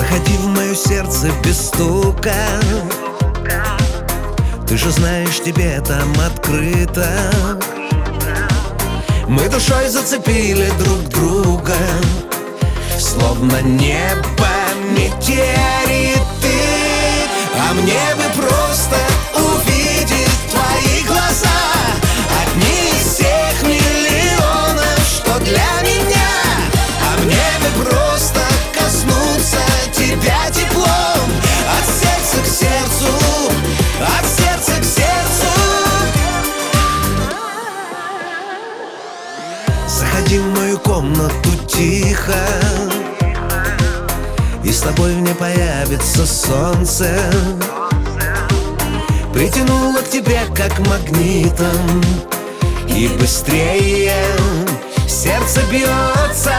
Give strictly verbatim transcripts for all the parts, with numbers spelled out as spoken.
Заходи в мое сердце без стука. Ты же знаешь, тебе там открыто. Мы душой зацепили друг друга, словно небо метеориты. А мне бы просто увидеть твои глаза, одни из всех миллионов, что для меня. А мне бы просто коснуться тебя теплом, от сердца к сердцу, от сердца к сердцу. Заходи в мою комнату тихо, и с тобой в ней появится солнце. Притянуло к тебе как магнитом, и быстрее сердце бьется.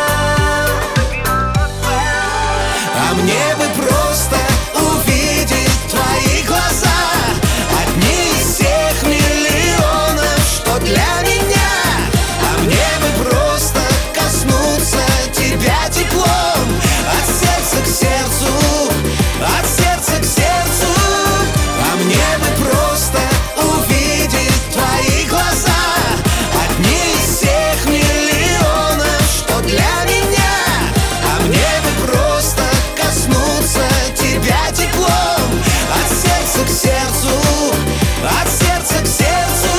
А мне бы просто увидеть твои глаза, одни из всех миллионов, что для меня. А мне бы просто коснуться тебя теплом, от сердца к сердцу, от сердца к сердцу. А мне бы просто увидеть твои глаза, одни из всех миллионов, что для меня. А мне бы просто коснуться тебя теплом, от сердца к сердцу, от сердца к сердцу.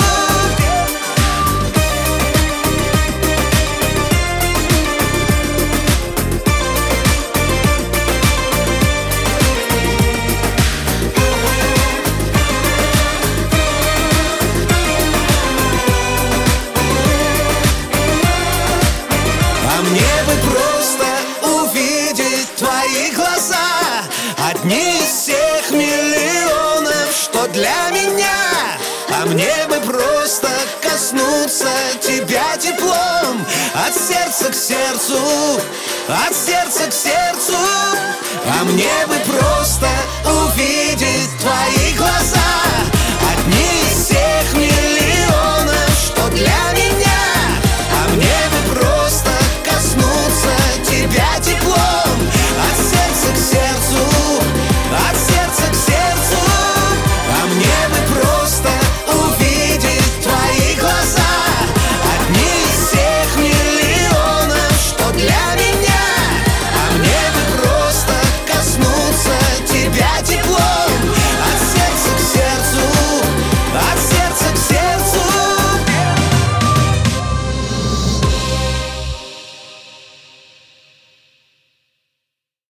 А мне бы просто увидеть твои глаза, одни из всех миллионов, что для меня. А мне бы просто коснуться тебя теплом, от сердца к сердцу, от сердца к сердцу. А мне бы просто увидеть твои